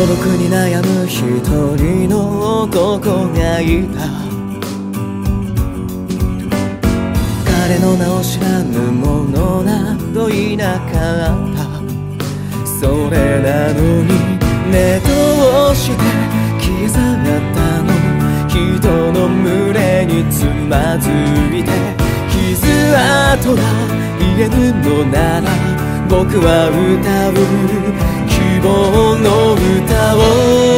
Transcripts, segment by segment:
僕に悩む一人の男がいた。彼の名を知らぬ者などいなかった。それなのに目通して消え去ったの。人の群れにつまずいて傷跡が言えぬのなら、僕は歌う希望の歌を。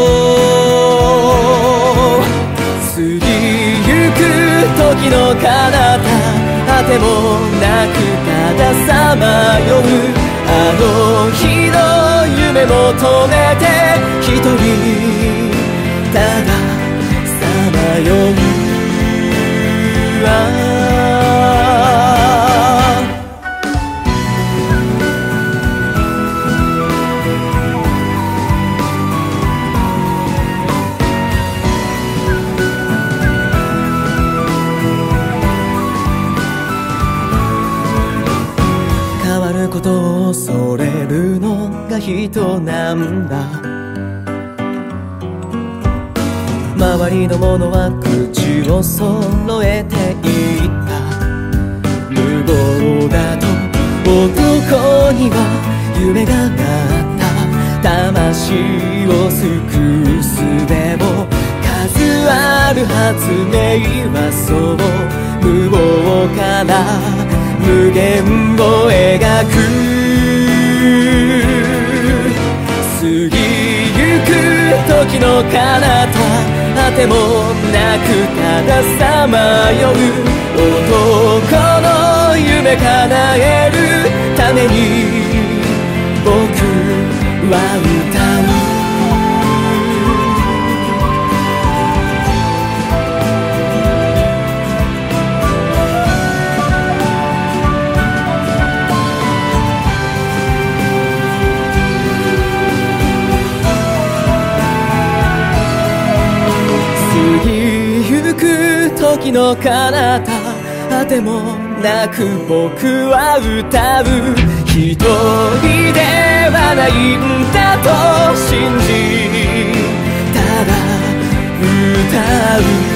過ぎゆく時の彼方、果てもなくたださまようあの日の夢求めて、一人たださまよう。変わることを恐れるのが人なんだ。周りの者は口を揃えていった。無謀だと男には夢があった。魂を救う術も数ある発明はそう。無謀から無限を描く。過ぎゆく時の彼方、果てもなくたださまよう男の夢叶えるために僕は歌う。過ぎゆく時の彼方、果てもなく僕は歌う。一人ではないんだと信じ、ただ歌う。